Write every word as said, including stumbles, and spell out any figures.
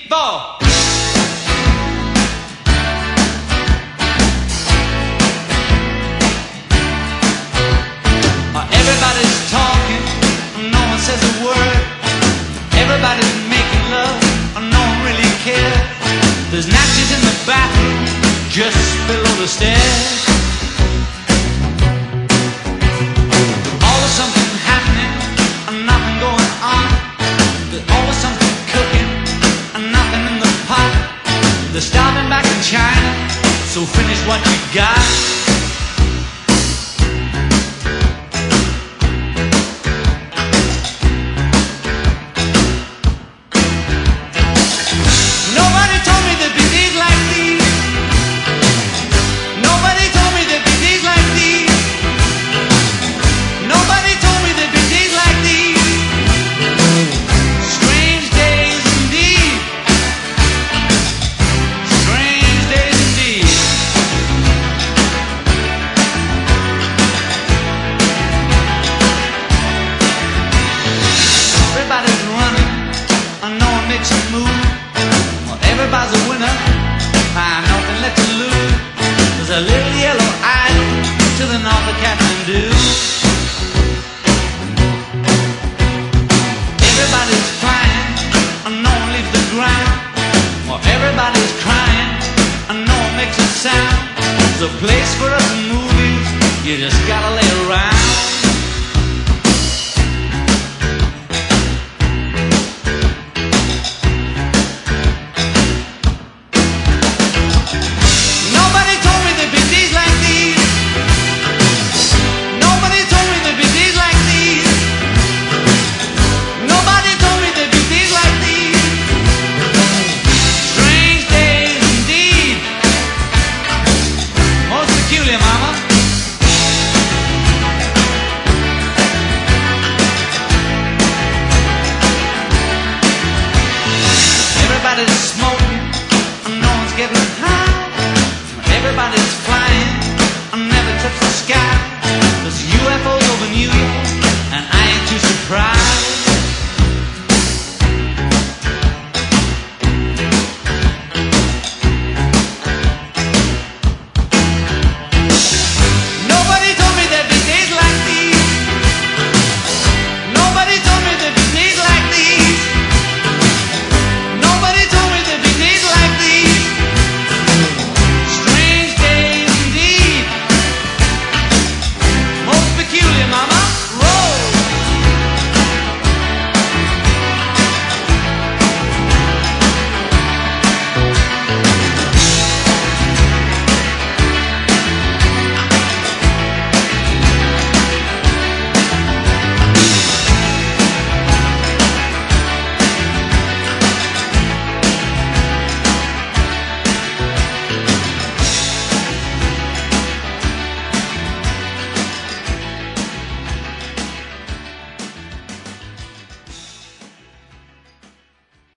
four. Everybody's talking, no one says a word. Everybody's making love, no one really cares. There's natches in the bathroom, just below the stairs. Always something happening, nothing going on. There's always something cooking, nothing in the pot. They're starving back in China, so finish what you got. Everybody's a winner, ah, nothing left to lose. There's a little yellow island to the north of Kathmandu. Everybody's flying, and no one leaves the ground. Well, everybody's crying, and no one makes a sound. There's a place for us in movies, you just gotta lay around.